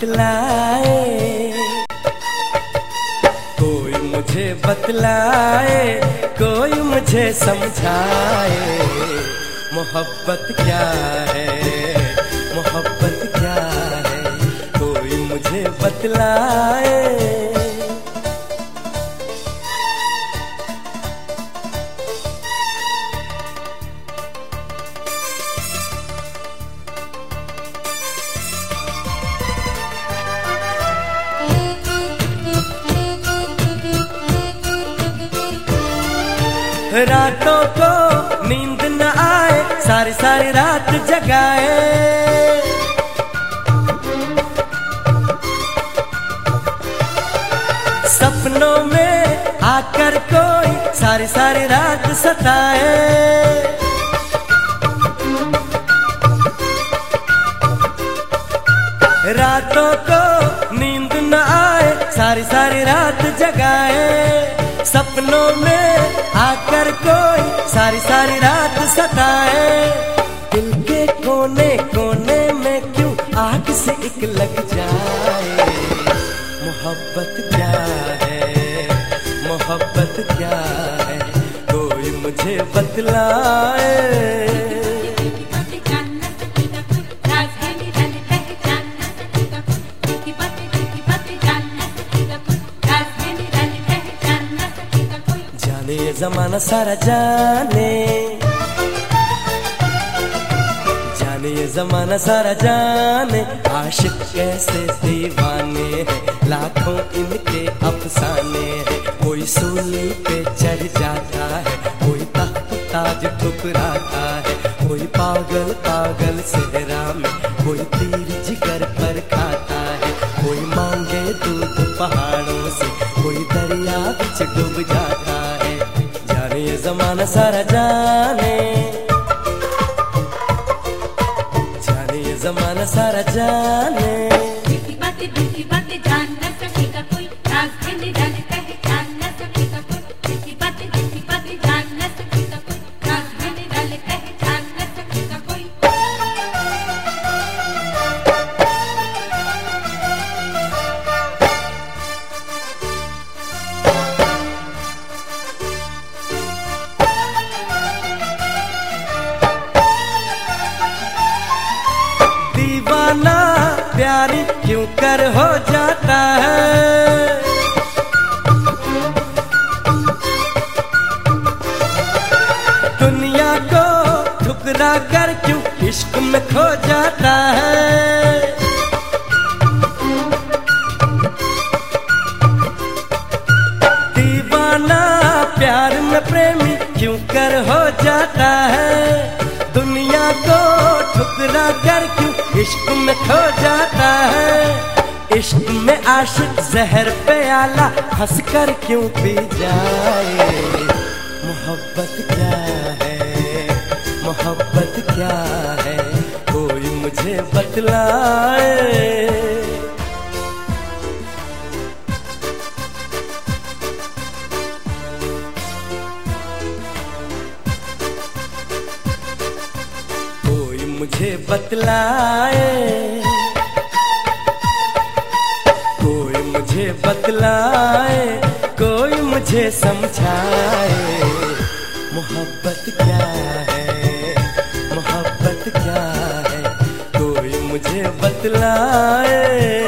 बतलाए, कोई मुझे बतलाए, कोई मुझे समझाए, मोहब्बत क्या है, मोहब्बत क्या है, कोई मुझे बतलाए। रातों को नींद न आए, सारी सारी रात जगाए, सपनों में आकर कोई सारी सारी रात सताए, रातों को नींद न आए, सारी सारी रात जगाए, सपनों में आकर कोई सारी सारी रात सताए, दिल के कोने कोने में क्यों आग से एक लग जाए, मोहब्बत क्या है, मोहब्बत क्या है, कोई मुझे बतलाए। ये जमाना सारा जाने, जाने ये जमाना सारा जाने, आशिक कैसे दीवाने हैं, लाखों इनके अफसाने हैं, कोई सूली पे चढ़ जाता है, कोई तख्त ताज ठुकराता है, कोई पागल पागल सेहरा में, कोई तीर जिगर पर खाता है, कोई मांगे दूध पहाड़ों से, कोई दरिया बिच डूब जाता है, ये जमाना सारा जाने, जाने ये जमाना सारा जाने। दिल की बातें जान न सकेगा कोई, राज कहने जाने पहचान न सकेगा कोई, दिल की बातें जान न सकेगा कोई, राज कहने जाने पहचान न सकेगा कोई। दीवाना प्यारी क्यों कर हो जाता है, दुनिया को ठुकरा कर क्यों इश्क में खो जाता है, दीवाना प्यार में प्रेमी क्यों कर हो जाता है, दुनिया को ठुकरा कर क्यों इश्क में खो जाता है, इश्क में आशिक जहर प्याला हंस कर क्यों पी जाए, मोहब्बत क्या है, मोहब्बत क्या है, कोई मुझे बतलाए। मुझे बतलाए, कोई मुझे बतलाए, कोई मुझे समझाए, मोहब्बत क्या है, मोहब्बत क्या है, कोई मुझे बतलाए।